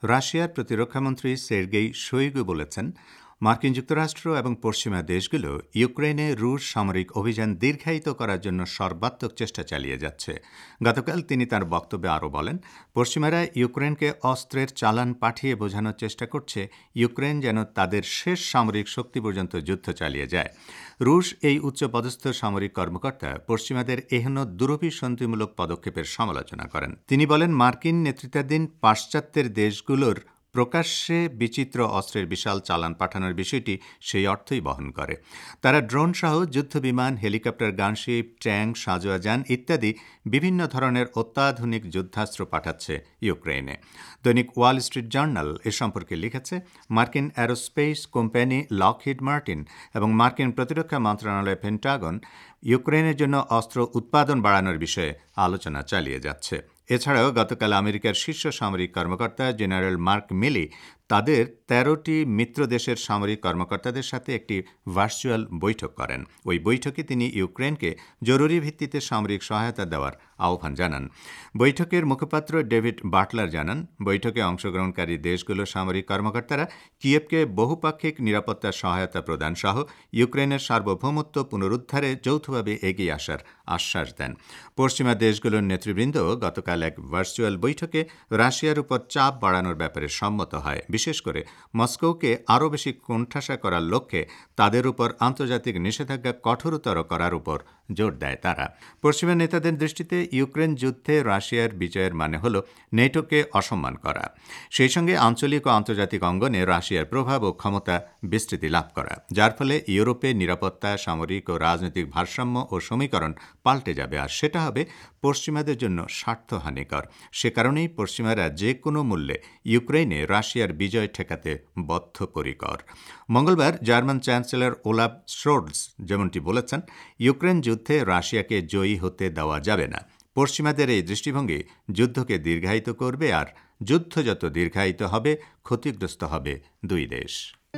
রাশিয়ার প্রতিরক্ষামন্ত্রী Sergei Shoigu বলেছেন, মার্কিন যুক্তরাষ্ট্র এবং পশ্চিমা দেশগুলো ইউক্রেনে রুশ সামরিক অভিযান দীর্ঘায়িত করার জন্য সর্বাত্মক চেষ্টা চালিয়ে যাচ্ছে। গতকাল তিনি তার বক্তব্যে আরও বলেন, পশ্চিমারা ইউক্রেনকে অস্ত্রের চালান পাঠিয়ে বোঝানোর চেষ্টা করছে ইউক্রেন যেন তাদের শেষ সামরিক শক্তি পর্যন্ত যুদ্ধ চালিয়ে যায়। রুশ এই উচ্চপদস্থ সামরিক কর্মকর্তা পশ্চিমাদের এহেন দুরভিসন্ধিমূলক পদক্ষেপের সমালোচনা করেন। তিনি বলেন, মার্কিন নেতৃত্বাধীন পাশ্চাত্যের দেশগুলোর প্রকাশ্যে বিচিত্র অস্ত্রের বিশাল চালান পাঠানোর বিষয়টি সেই অর্থই বহন করে। তারা ড্রোন সহ যুদ্ধবিমান, হেলিকপ্টার, গানশিপ, ট্যাঙ্ক, সাঁজোয়া যান ইত্যাদি বিভিন্ন ধরনের অত্যাধুনিক যুদ্ধাস্ত্র পাঠাচ্ছে ইউক্রেনে। দৈনিক ওয়াল স্ট্রিট জার্নাল এ সম্পর্কে লিখেছে, মার্কিন অ্যারোস্পেস কোম্পানি লকহিড মার্টিন এবং মার্কিন প্রতিরক্ষা মন্ত্রণালয় পেন্টাগন ইউক্রেনের জন্য অস্ত্র উৎপাদন বাড়ানোর বিষয়ে আলোচনা চালিয়ে যাচ্ছে। এছাড়াও গতকাল আমেরিকার শীর্ষ সামরিক কর্মকর্তা জেনারেল মার্ক মিলি তাদের ১৩টি মিত্র দেশের সামরিক কর্মকর্তাদের সাথে একটি ভার্চুয়াল বৈঠক করেন। ওই বৈঠকে তিনি ইউক্রেনকে জরুরি ভিত্তিতে সামরিক সহায়তা দেওয়ার আহ্বান জানান। বৈঠকের মুখপাত্র ডেভিড বাটলার জানান, বৈঠকে অংশগ্রহণকারী দেশগুলোর সামরিক কর্মকর্তারা কিয়েভকে বহুপাক্ষিক নিরাপত্তা সহায়তা প্রদান সহ ইউক্রেনের সার্বভৌমত্ব পুনরুদ্ধারে যৌথভাবে এগিয়ে আসার আশ্বাস দেন। পশ্চিমা দেশগুলোর নেতৃবৃন্দ গতকাল এক ভার্চুয়াল বৈঠকে রাশিয়ার উপর চাপ বাড়ানোর ব্যাপারে সম্মত হয়। বিশেষ করে মস্কোকে আরও বেশি কোণঠাসা করার লক্ষ্যে তাদের উপর আন্তর্জাতিক নিষেধাজ্ঞা কঠোরতর করার উপর জোর দেয় তারা। পশ্চিমা নেতাদের দৃষ্টিতে ইউক্রেন যুদ্ধে রাশিয়ার বিজয়ের মানে হল নেটোকে অসম্মান করা, সেই সঙ্গে আঞ্চলিক ও আন্তর্জাতিক অঙ্গনে রাশিয়ার প্রভাব ও ক্ষমতা বিস্তৃতি লাভ করা, যার ফলে ইউরোপে নিরাপত্তা, সামরিক ও রাজনৈতিক ভারসাম্য ও সমীকরণ পাল্টে যাবে, আর সেটা হবে পশ্চিমাদের জন্য স্বার্থহানিকর। সে কারণেই পশ্চিমারা যে কোনো মূল্যে ইউক্রেনে রাশিয়ার বিজয় ঠেকাতে বদ্ধপরিকর। মঙ্গলবার জার্মান চ্যান্সেলর ওলাফ শোলৎস যেমনটি বলেছেন, ইউক্রেন যুদ্ধে রাশিয়াকে জয়ী হতে দেওয়া যাবে না। পশ্চিমাদের এই দৃষ্টিভঙ্গি যুদ্ধকে দীর্ঘায়িত করবে, আর যুদ্ধ যত দীর্ঘায়িত হবে ক্ষতিগ্রস্ত হবে দুই দেশ।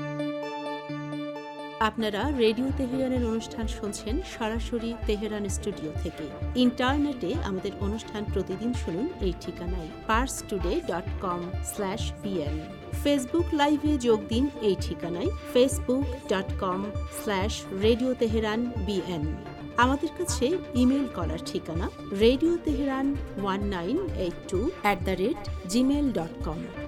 আপনারা রেডিও তেহরানের অনুষ্ঠান শুনছেন সরাসরি তেহরান স্টুডিও থেকে। ইন্টারনেটে আমাদের অনুষ্ঠান প্রতিদিন শুনুন এই ঠিকানায় parstoday.com/vn। ফেসবুক লাইভে যোগ দিন এই ঠিকানায় facebook.com/radio tehran bn। আমাদের কাছে ইমেল করার ঠিকানা radioteheran1982@gmail.com।